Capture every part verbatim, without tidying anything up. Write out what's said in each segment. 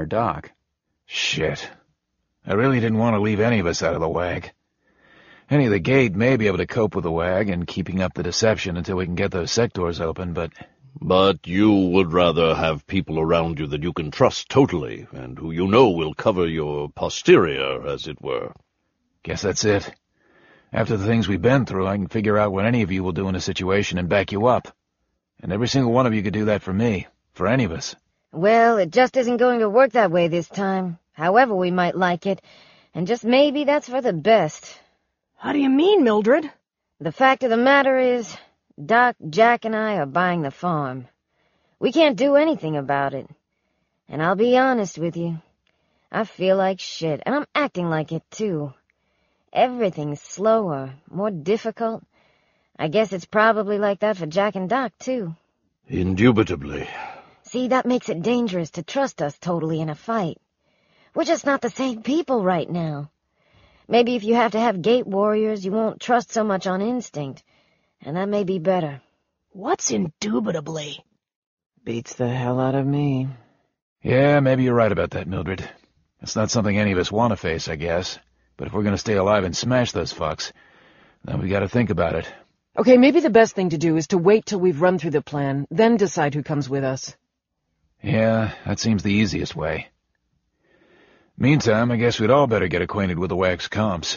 Doc. Shit. I really didn't want to leave any of us out of the W A G. Any of the gate may be able to cope with the W A G and keeping up the deception until we can get those sectors open, but... But you would rather have people around you that you can trust totally, and who you know will cover your posterior, as it were. Guess that's it. After the things we've been through, I can figure out what any of you will do in a situation and back you up. And every single one of you could do that for me, for any of us. Well, it just isn't going to work that way this time, however we might like it, and just maybe that's for the best. How do you mean, Mildred? The fact of the matter is, Doc, Jack, and I are buying the farm. We can't do anything about it. And I'll be honest with you, I feel like shit, and I'm acting like it, too. Everything's slower, more difficult. I guess it's probably like that for Jack and Doc, too. Indubitably. See, that makes it dangerous to trust us totally in a fight. We're just not the same people right now. Maybe if you have to have gate warriors, you won't trust so much on instinct, and that may be better. What's indubitably? Beats the hell out of me. Yeah, maybe you're right about that, Mildred. It's not something any of us want to face, I guess. But if we're going to stay alive and smash those fucks, then we got to think about it. Okay, maybe the best thing to do is to wait till we've run through the plan, then decide who comes with us. Yeah, that seems the easiest way. Meantime, I guess we'd all better get acquainted with the W A G's comps.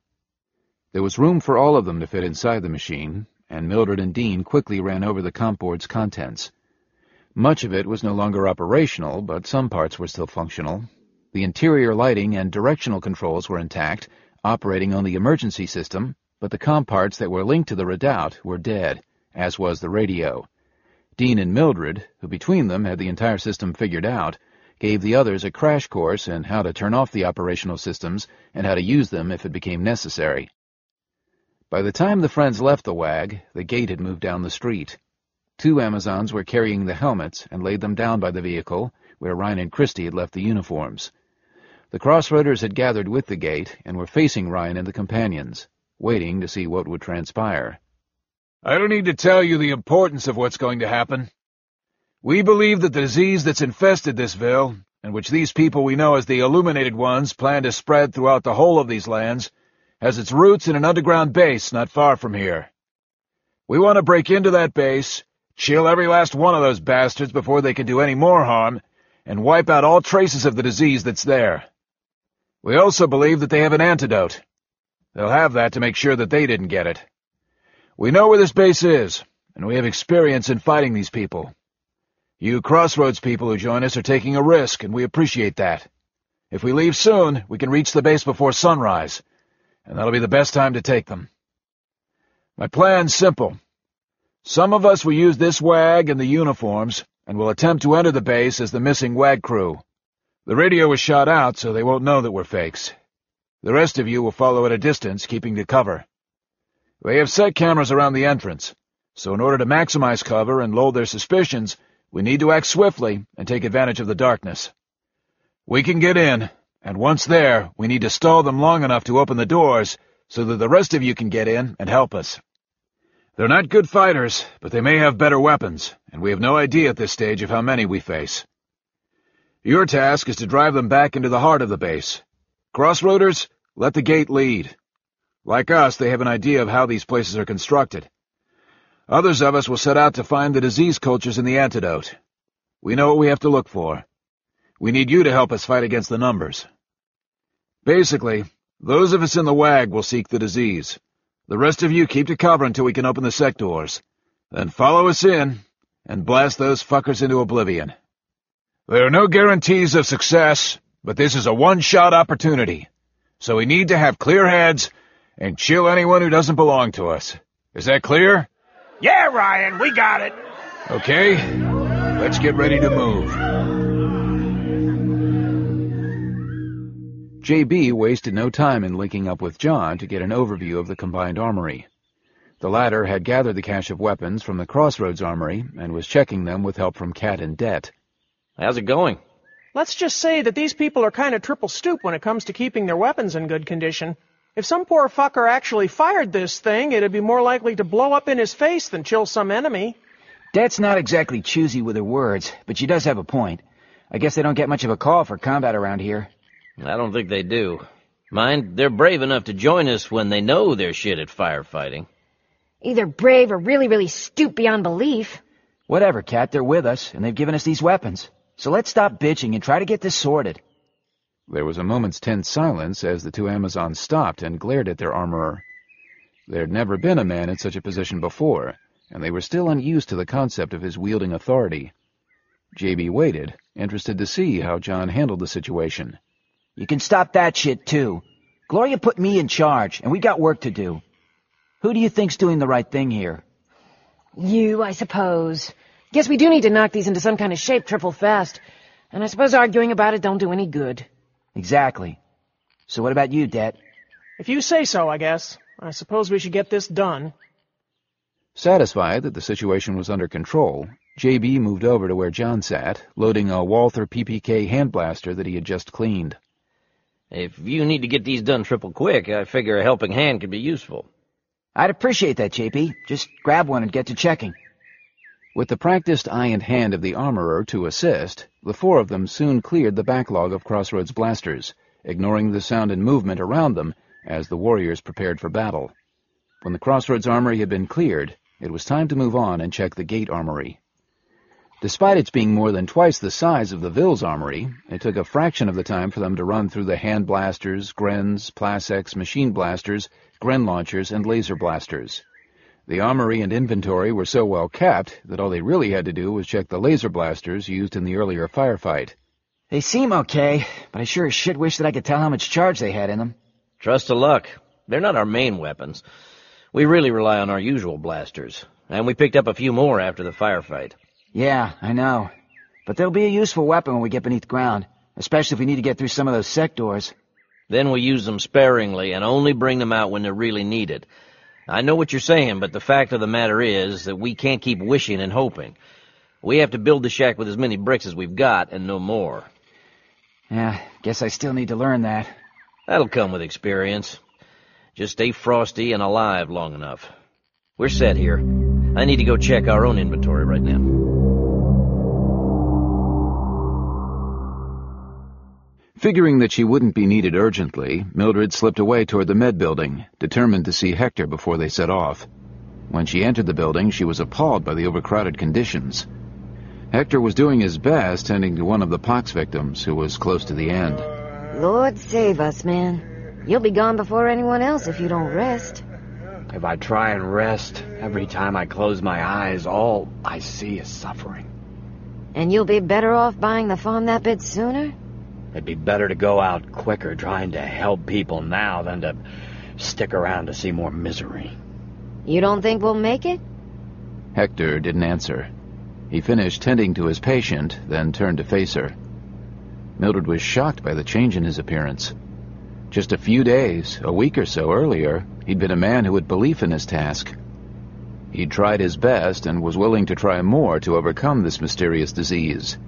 There was room for all of them to fit inside the machine, and Mildred and Dean quickly ran over the comp board's contents. Much of it was no longer operational, but some parts were still functional. The interior lighting and directional controls were intact, operating on the emergency system, but the comp parts that were linked to the redoubt were dead, as was the radio. Dean and Mildred, who between them had the entire system figured out, gave the others a crash course in how to turn off the operational systems and how to use them if it became necessary. By the time the friends left the W A G, the gate had moved down the street. Two Amazons were carrying the helmets and laid them down by the vehicle, where Ryan and Christy had left the uniforms. The Crossroaders had gathered with the gate and were facing Ryan and the companions, waiting to see what would transpire. I don't need to tell you the importance of what's going to happen. We believe that the disease that's infested this ville, and which these people we know as the Illuminated Ones plan to spread throughout the whole of these lands, has its roots in an underground base not far from here. We want to break into that base, chill every last one of those bastards before they can do any more harm, and wipe out all traces of the disease that's there. We also believe that they have an antidote. They'll have that to make sure that they didn't get it. We know where this base is, and we have experience in fighting these people. You Crossroads people who join us are taking a risk, and we appreciate that. If we leave soon, we can reach the base before sunrise, and that'll be the best time to take them. My plan's simple. Some of us will use this W A G and the uniforms, and will attempt to enter the base as the missing W A G crew. The radio was shot out, so they won't know that we're fakes. The rest of you will follow at a distance, keeping to cover. We have set cameras around the entrance, so in order to maximize cover and lull their suspicions, we need to act swiftly and take advantage of the darkness. We can get in, and once there, we need to stall them long enough to open the doors so that the rest of you can get in and help us. They're not good fighters, but they may have better weapons, and we have no idea at this stage of how many we face. Your task is to drive them back into the heart of the base. Crossroaders, let the gate lead. Like us, they have an idea of how these places are constructed. Others of us will set out to find the disease cultures and the antidote. We know what we have to look for. We need you to help us fight against the numbers. Basically, those of us in the W A G will seek the disease. The rest of you keep to cover until we can open the sectors. Then follow us in, and blast those fuckers into oblivion. There are no guarantees of success, but this is a one-shot opportunity. So we need to have clear heads and chill anyone who doesn't belong to us. Is that clear? Yeah, Ryan, we got it. Okay, let's get ready to move. J B wasted no time in linking up with John to get an overview of the combined armory. The latter had gathered the cache of weapons from the Crossroads armory and was checking them with help from Cat and Det. How's it going? Let's just say that these people are kind of triple stoop when it comes to keeping their weapons in good condition. If some poor fucker actually fired this thing, it'd be more likely to blow up in his face than chill some enemy. Det's not exactly choosy with her words, but she does have a point. I guess they don't get much of a call for combat around here. I don't think they do. Mind, they're brave enough to join us when they know they're shit at firefighting. Either brave or really, really stoop beyond belief. Whatever, Cat, they're with us, and they've given us these weapons. So let's stop bitching and try to get this sorted. There was a moment's tense silence as the two Amazons stopped and glared at their armorer. There'd never been a man in such a position before, and they were still unused to the concept of his wielding authority. J B waited, interested to see how John handled the situation. You can stop that shit, too. Gloria put me in charge, and we got work to do. Who do you think's doing the right thing here? You, I suppose. Guess we do need to knock these into some kind of shape triple fast. And I suppose arguing about it don't do any good. Exactly. So what about you, Det? If you say so, I guess. I suppose we should get this done. Satisfied that the situation was under control, J B moved over to where John sat, loading a Walther P P K hand blaster that he had just cleaned. If you need to get these done triple quick, I figure a helping hand could be useful. I'd appreciate that, J P. Just grab one and get to checking. With the practiced eye and hand of the armorer to assist, the four of them soon cleared the backlog of Crossroads blasters, ignoring the sound and movement around them as the warriors prepared for battle. When the Crossroads armory had been cleared, it was time to move on and check the Gate armory. Despite its being more than twice the size of the Vils armory, it took a fraction of the time for them to run through the hand blasters, Grens, Plasex, machine blasters, Gren launchers, and laser blasters. The armory and inventory were so well kept that all they really had to do was check the laser blasters used in the earlier firefight. They seem okay, but I sure as shit wish that I could tell how much charge they had in them. Trust to luck. They're not our main weapons. We really rely on our usual blasters, and we picked up a few more after the firefight. Yeah, I know. But they'll be a useful weapon when we get beneath ground, especially if we need to get through some of those sectors. Then we use them sparingly and only bring them out when they're really needed. I know what you're saying, but the fact of the matter is that we can't keep wishing and hoping. We have to build the shack with as many bricks as we've got, and no more. Yeah, guess I still need to learn that. That'll come with experience. Just stay frosty and alive long enough. We're set here. I need to go check our own inventory right now. Figuring that she wouldn't be needed urgently, Mildred slipped away toward the med building, determined to see Hector before they set off. When she entered the building, she was appalled by the overcrowded conditions. Hector was doing his best tending to one of the pox victims, who was close to the end. Lord save us, man. You'll be gone before anyone else if you don't rest. If I try and rest, every time I close my eyes, all I see is suffering. And you'll be better off buying the farm that bit sooner? It'd be better to go out quicker trying to help people now than to stick around to see more misery. You don't think we'll make it? Hector didn't answer. He finished tending to his patient, then turned to face her. Mildred was shocked by the change in his appearance. Just a few days, a week or so earlier, he'd been a man who had belief in his task. He'd tried his best and was willing to try more to overcome this mysterious disease.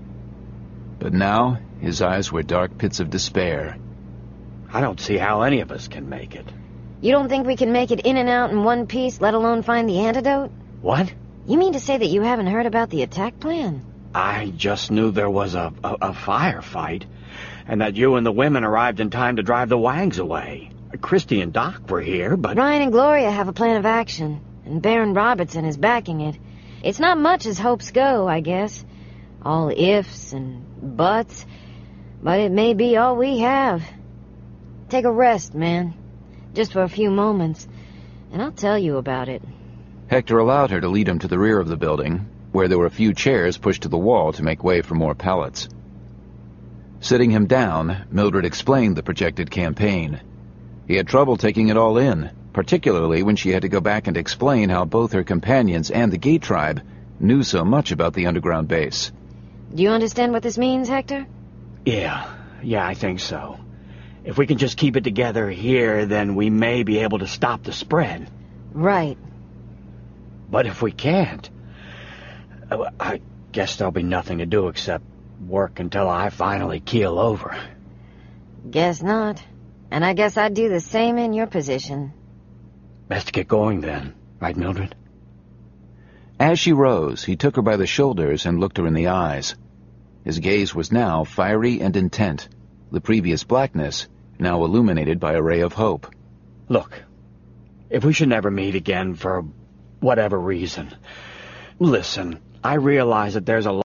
But now, his eyes were dark pits of despair. I don't see how any of us can make it. You don't think we can make it in and out in one piece, let alone find the antidote? What? You mean to say that you haven't heard about the attack plan? I just knew there was a, a, a firefight, and that you and the women arrived in time to drive the Wangs away. Christy and Doc were here, but... Ryan and Gloria have a plan of action, and Baron Robertson is backing it. It's not much as hopes go, I guess. All ifs and buts, but it may be all we have. Take a rest, man. Just for a few moments, and I'll tell you about it. Hector allowed her to lead him to the rear of the building, where there were a few chairs pushed to the wall to make way for more pallets. Sitting him down, Mildred explained the projected campaign. He had trouble taking it all in, particularly when she had to go back and explain how both her companions and the Gate tribe knew so much about the underground base. Do you understand what this means, Hector? Yeah, yeah, I think so. If we can just keep it together here, then we may be able to stop the spread. Right. But if we can't, I guess there'll be nothing to do except work until I finally keel over. Guess not. And I guess I'd do the same in your position. Best get going then, right, Mildred? As she rose, he took her by the shoulders and looked her in the eyes. His gaze was now fiery and intent, the previous blackness now illuminated by a ray of hope. Look, if we should never meet again for whatever reason, listen, I realize that there's a